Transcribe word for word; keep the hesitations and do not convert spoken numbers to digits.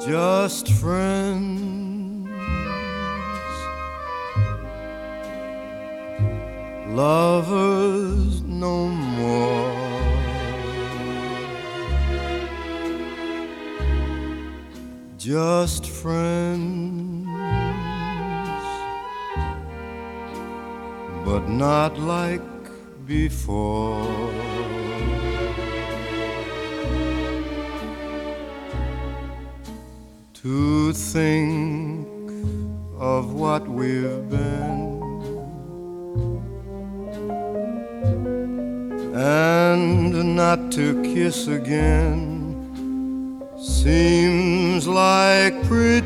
just friends, lovers no more. Just friends, but not like before. To think of what we've been and not to kiss again seems like pretending